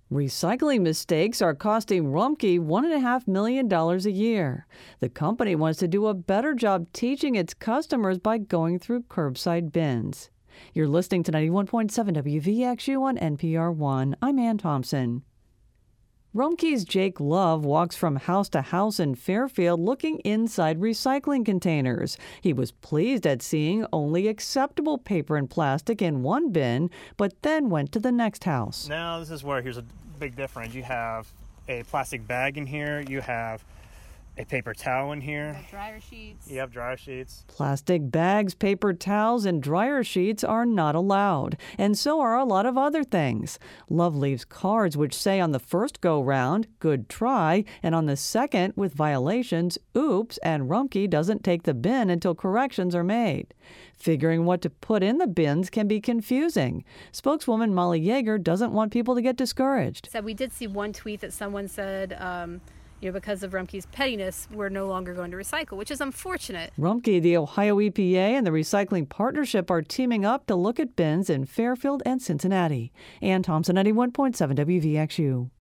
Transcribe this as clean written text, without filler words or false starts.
Recycling mistakes are costing Rumpke $1.5 million a year. The company wants to do a better job teaching its customers by going through curbside bins. You're listening to 91.7 WVXU on NPR One. I'm Ann Thompson. Rumpke's Jake Love walks from house to house in Fairfield looking inside recycling containers. He was pleased at seeing only acceptable paper and plastic in one bin, but then went to the next house. Now this is where here's a big difference. You have a plastic bag in here. You have a paper towel in here. Dryer sheets. You have dryer sheets. Plastic bags, paper towels, and dryer sheets are not allowed, and so are a lot of other things. Love leaves cards which say on the first go-round, good try, and on the second, with violations, oops, and Rumpke doesn't take the bin until corrections are made. Figuring what to put in the bins can be confusing. Spokeswoman Molly Yeager doesn't want people to get discouraged. So we did see one tweet that someone said, because of Rumpke's pettiness, we're no longer going to recycle, which is unfortunate. Rumpke, the Ohio EPA, and the Recycling Partnership are teaming up to look at bins in Fairfield and Cincinnati. Ann Thompson, 91.7 WVXU.